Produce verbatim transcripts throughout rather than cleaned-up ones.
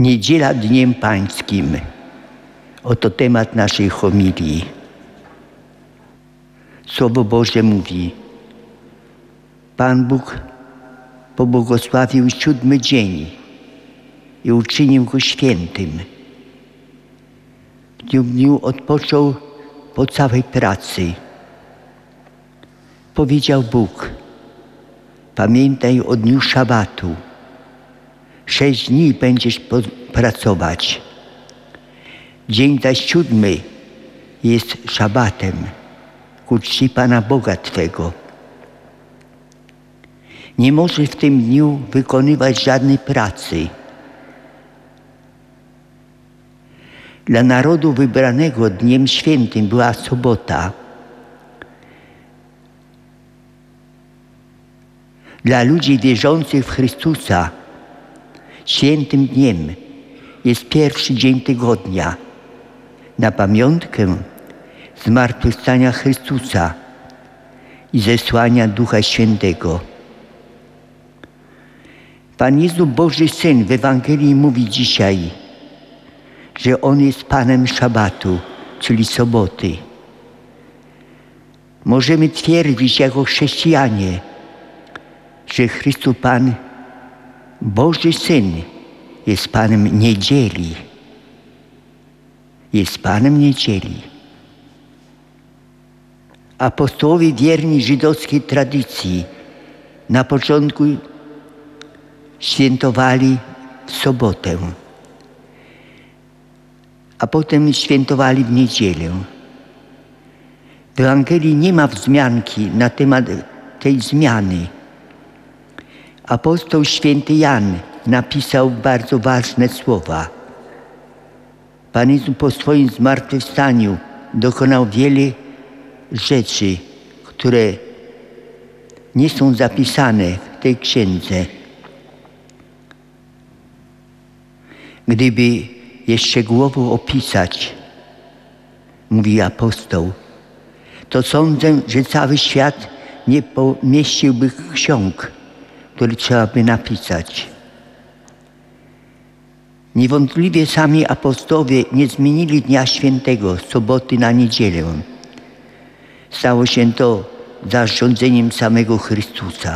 Niedziela Dniem Pańskim. Oto temat naszej homilii. Słowo Boże mówi: Pan Bóg pobłogosławił siódmy dzień i uczynił go świętym. W tym dniu odpoczął po całej pracy. Powiedział Bóg: pamiętaj o dniu szabatu. Sześć dni będziesz pracować. Dzień zaś siódmy jest szabatem ku czci Pana Boga Twego. Nie możesz w tym dniu wykonywać żadnej pracy. Dla narodu wybranego dniem świętym była sobota. Dla ludzi wierzących w Chrystusa świętym dniem jest pierwszy dzień tygodnia na pamiątkę zmartwychwstania Chrystusa i zesłania Ducha Świętego. Pan Jezus, Boży Syn, w Ewangelii mówi dzisiaj, że On jest Panem szabatu, czyli soboty. Możemy twierdzić jako chrześcijanie, że Chrystus Pan, Boży Syn, jest Panem niedzieli. Jest Panem niedzieli. Apostołowie wierni żydowskiej tradycji na początku świętowali w sobotę, a potem świętowali w niedzielę. W Ewangelii nie ma wzmianki na temat tej zmiany. Apostoł święty Jan napisał bardzo ważne słowa. Pan Jezus po swoim zmartwychwstaniu dokonał wiele rzeczy, które nie są zapisane w tej księdze. Gdyby je szczegółowo opisać, mówi apostoł, to sądzę, że cały świat nie pomieściłby ksiąg, które trzeba by napisać. Niewątpliwie sami apostołowie nie zmienili Dnia Świętego, soboty na niedzielę. Stało się to zarządzeniem samego Chrystusa.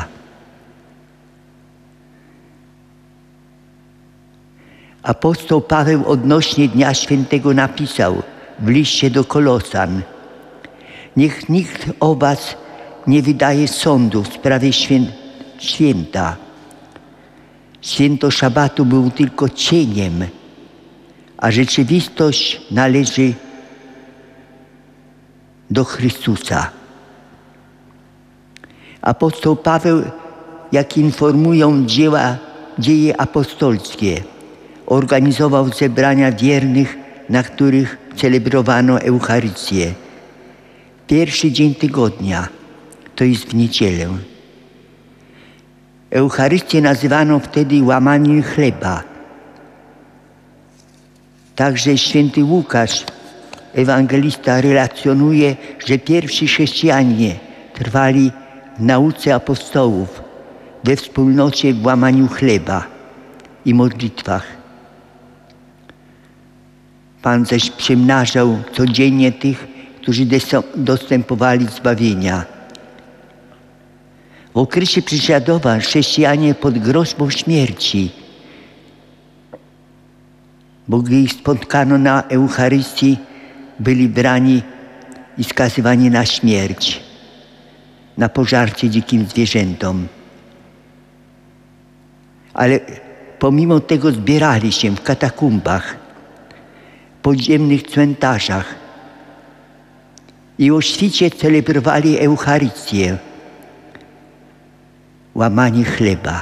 Apostoł Paweł odnośnie Dnia Świętego napisał w liście do Kolosan: niech nikt o was nie wydaje sądu w sprawie świę święta. Święto szabatu był tylko cieniem, a rzeczywistość należy do Chrystusa. Apostoł Paweł, jak informują dzieła, dzieje apostolskie, organizował zebrania wiernych, na których celebrowano Eucharystię. Pierwszy dzień tygodnia, to jest w niedzielę. Eucharystię nazywano wtedy łamaniem chleba. Także święty Łukasz, ewangelista, relacjonuje, że pierwsi chrześcijanie trwali w nauce apostołów, we wspólnocie w łamaniu chleba i modlitwach. Pan zaś przymnażał codziennie tych, którzy dostępowali zbawienia. W okresie prześladowań chrześcijanie pod groźbą śmierci, bo gdy ich spotkano na Eucharystii, byli brani i skazywani na śmierć, na pożarcie dzikim zwierzętom. Ale pomimo tego zbierali się w katakumbach, podziemnych cmentarzach i o świcie celebrowali Eucharystię, łamanie chleba.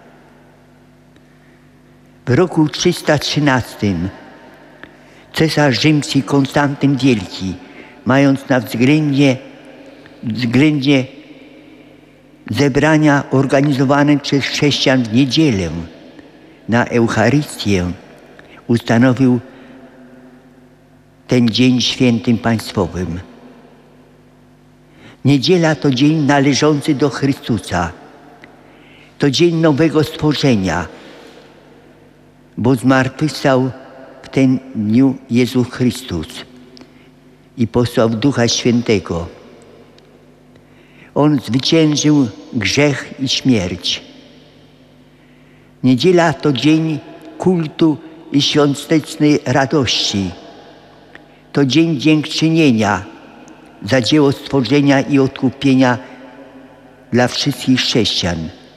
W roku trzysta trzynastym cesarz rzymski Konstantyn Wielki, mając na względzie, względzie zebrania organizowane przez chrześcijan w niedzielę na Eucharystię, ustanowił ten dzień świętym państwowym. Niedziela to dzień należący do Chrystusa. To dzień nowego stworzenia. bo zmartwychwstał w ten dniu Jezus Chrystus i posłał Ducha Świętego. On zwyciężył grzech i śmierć. Niedziela to dzień kultu i świątecznej radości. To dzień dziękczynienia za dzieło stworzenia i odkupienia dla wszystkich chrześcijan.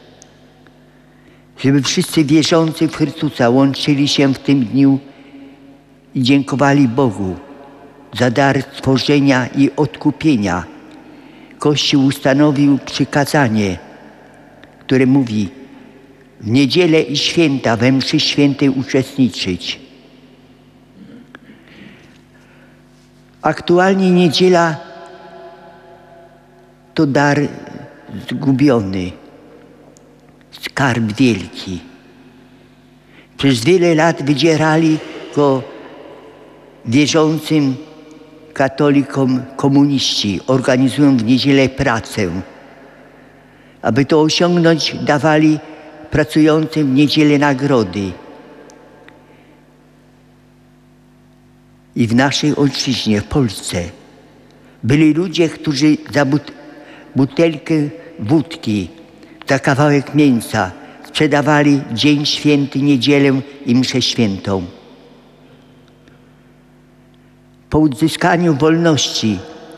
Żeby wszyscy wierzący w Chrystusa łączyli się w tym dniu i dziękowali Bogu za dar stworzenia i odkupienia. Kościół ustanowił przykazanie, które mówi: w niedzielę i święta we mszy świętej uczestniczyć. Aktualnie niedziela to dar zgubiony, skarb wielki. Przez wiele lat wydzierali go wierzącym katolikom komuniści, organizują w niedzielę pracę. Aby to osiągnąć, dawali pracującym w niedzielę nagrody. I w naszej ojczyźnie, w Polsce, byli ludzie, którzy za but butelkę wódki, za kawałek mięsa sprzedawali dzień święty, niedzielę i mszę świętą. Po uzyskaniu wolności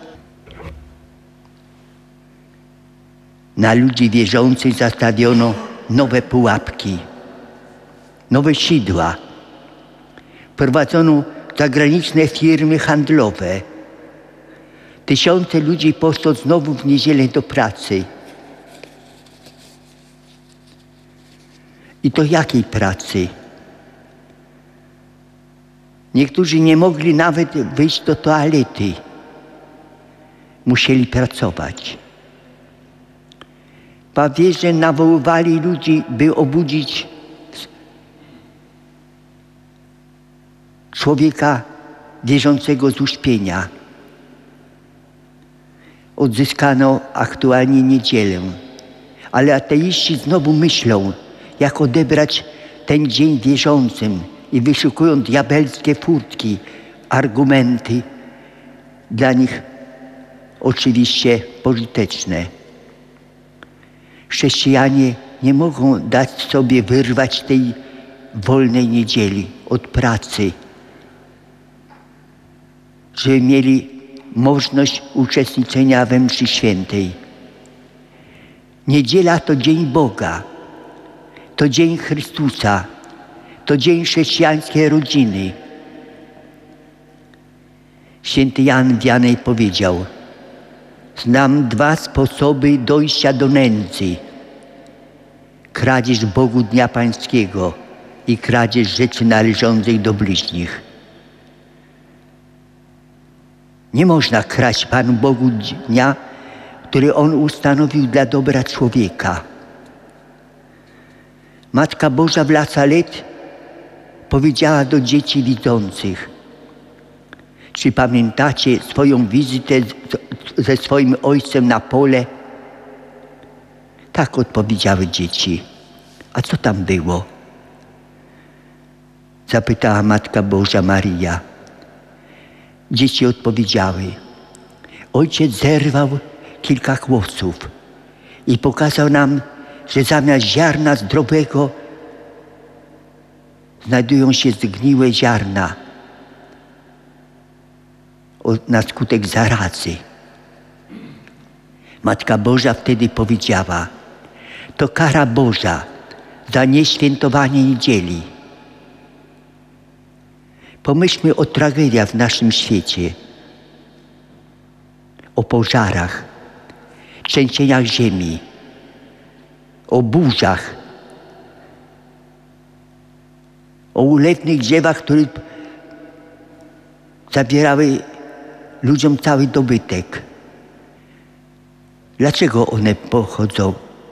na ludzi wierzących zastawiono nowe pułapki, nowe sidła. Prowadzono zagraniczne firmy handlowe. Tysiące ludzi poszło znowu w niedzielę do pracy. I to jakiej pracy? Niektórzy nie mogli nawet wyjść do toalety. Musieli pracować. Papieże nawoływali ludzi, by obudzić człowieka wierzącego z uśpienia. Odzyskano aktualnie niedzielę, ale ateiści znowu myślą, jak odebrać ten dzień wierzącym i wyszukują diabelskie furtki, argumenty, dla nich oczywiście pożyteczne. Chrześcijanie nie mogą dać sobie wyrwać tej wolnej niedzieli od pracy, żeby mieli możliwość uczestniczenia we mszy świętej. Niedziela to dzień Boga, to dzień Chrystusa, to dzień chrześcijańskiej rodziny. Święty Jan Wianej powiedział: znam dwa sposoby dojścia do nędzy. Kradzież Bogu Dnia Pańskiego i kradzież rzeczy należących do bliźnich. Nie można kraść Panu Bogu dnia, który On ustanowił dla dobra człowieka. Matka Boża w La Salette powiedziała do dzieci widzących: czy pamiętacie swoją wizytę ze swoim ojcem na pole? Tak odpowiedziały dzieci. A co tam było? Zapytała Matka Boża Maryja. Dzieci odpowiedziały: ojciec zerwał kilka kłosów i pokazał nam, że zamiast ziarna zdrowego znajdują się zgniłe ziarna na skutek zarazy. Matka Boża wtedy powiedziała: to kara Boża za nieświętowanie niedzieli. Pomyślmy o tragediach w naszym świecie, o pożarach, trzęsieniach ziemi, o burzach, o ulewnych drzewach, które zabierały ludziom cały dobytek. Dlaczego one pochodzą?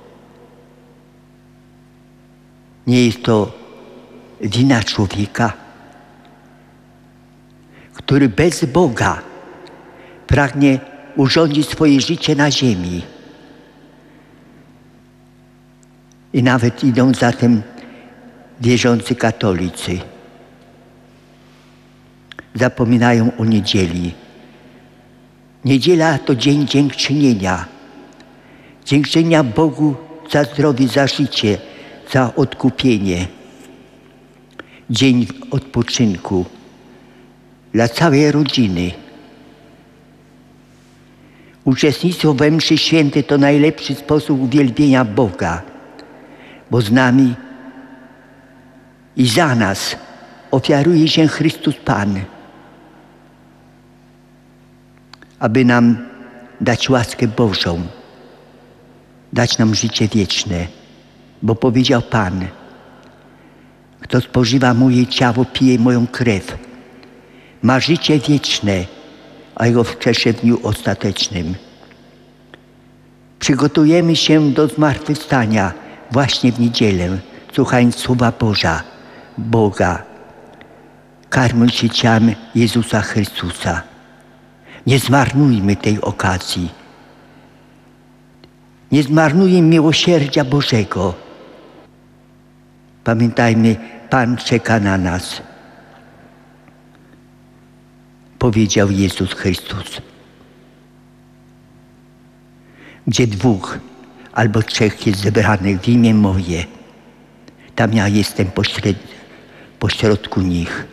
Nie jest to wina człowieka, który bez Boga pragnie urządzić swoje życie na ziemi. I nawet idąc za tym wierzący katolicy zapominają o niedzieli. Niedziela to dzień dziękczynienia. Dziękczynienia Bogu za zdrowie, za życie, za odkupienie. Dzień odpoczynku dla całej rodziny. Uczestnictwo we mszy świętej to najlepszy sposób uwielbienia Boga, bo z nami i za nas ofiaruje się Chrystus Pan, aby nam dać łaskę Bożą, dać nam życie wieczne, bo powiedział Pan: kto spożywa moje ciało, pije moją krew, ma życie wieczne, a jego wskrzeszę w dniu ostatecznym. Przygotujemy się do zmartwychwstania właśnie w niedzielę, słuchając słowa Boża, Boga, karmiąc się ciałem Jezusa Chrystusa. Nie zmarnujmy tej okazji. Nie zmarnujmy miłosierdzia Bożego. Pamiętajmy, Pan czeka na nas. Powiedział Jezus Chrystus. Gdzie dwóch albo trzech jest zebranych w imię moje, tam ja jestem pośred, pośrodku nich.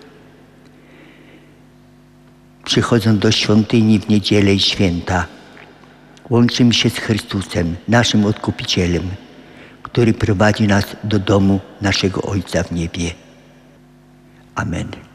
Przychodząc do świątyni w niedzielę i święta, łączymy się z Chrystusem, naszym Odkupicielem, który prowadzi nas do domu naszego Ojca w niebie. Amen.